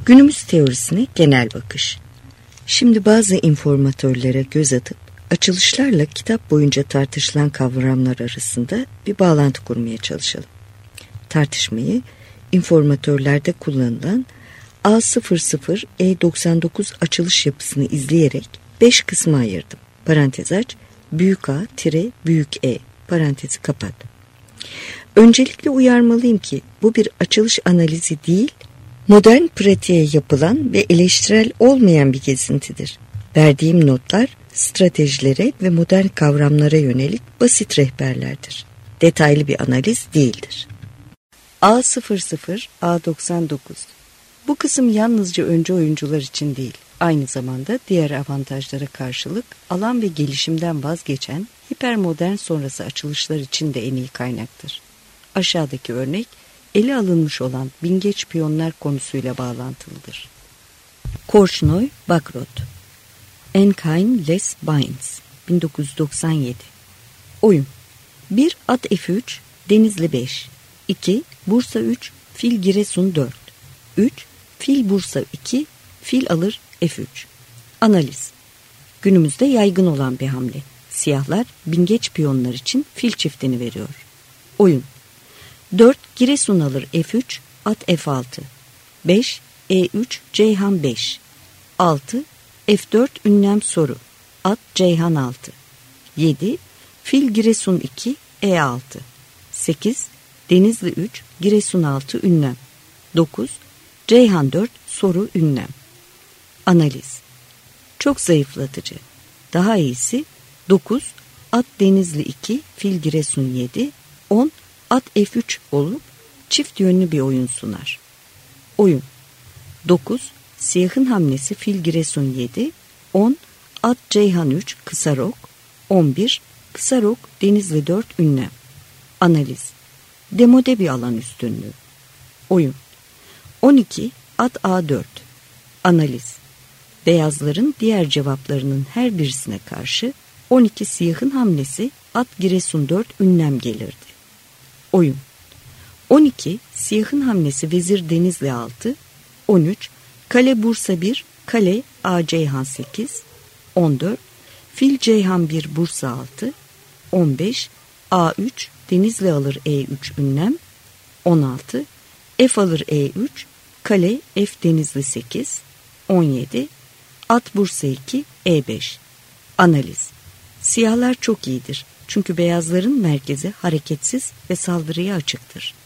Günümüz teorisine genel bakış. Şimdi bazı informatörlere göz atıp açılışlarla kitap boyunca tartışılan kavramlar arasında bir bağlantı kurmaya çalışalım. Tartışmayı informatörlerde kullanılan A00E99 açılış yapısını izleyerek 5 kısma ayırdım. Parantez aç, büyük A, büyük E, parantezi kapat. Öncelikle uyarmalıyım ki bu bir açılış analizi değil, modern pratiğe yapılan ve eleştirel olmayan bir gezintidir. Verdiğim notlar stratejilere ve modern kavramlara yönelik basit rehberlerdir. Detaylı bir analiz değildir. A00, A99. Bu kısım yalnızca öncü oyuncular için değil, aynı zamanda diğer avantajlara karşılık alan ve gelişimden vazgeçen hipermodern sonrası açılışlar için de en iyi kaynaktır. Aşağıdaki örnek ele alınmış olan bingeç piyonlar konusuyla bağlantılıdır. Korşnoy, Bakrot, Enkheim, Les Bains, 1997. Oyun: 1 at F3, Denizli 5, 2 Bursa 3, fil Giresun 4, 3 fil Bursa 2, fil alır F3. Analiz: günümüzde yaygın olan bir hamle. Siyahlar bingeç piyonlar için fil çiftini veriyor. Oyun: 4 Giresun alır F3, at F6, 5 E3, Ceyhan 5, 6 F4 ünlem soru, at Ceyhan 6, 7 fil Giresun 2, E6, 8 Denizli 3, Giresun 6 ünlem, 9 Ceyhan 4, soru ünlem. Analiz: çok zayıflatıcı. Daha iyisi 9 at Denizli 2, fil Giresun 7, 10 at F3 olup çift yönlü bir oyun sunar. Oyun: 9 siyahın hamlesi fil Giresun 7, 10 at Ceyhan 3 kısa rok, 11 kısa rok Denizli 4 ünlem. Analiz: demode bir alan üstünlüğü. Oyun: 12 at A4. Analiz: beyazların diğer cevaplarının her birisine karşı 12 siyahın hamlesi at Giresun 4 ünlem gelirdi. Oyun: 12 siyahın hamlesi vezir Denizli 6, 13 kale Bursa 1, kale A Ceyhan 8, 14 fil Ceyhan 1 Bursa 6, 15 A3 Denizli alır E3 ünlem, 16 F alır E3, kale F Denizli 8, 17 at Bursa 2 E5. Analiz: siyahlar çok iyidir çünkü beyazların merkezi hareketsiz ve saldırıya açıktır.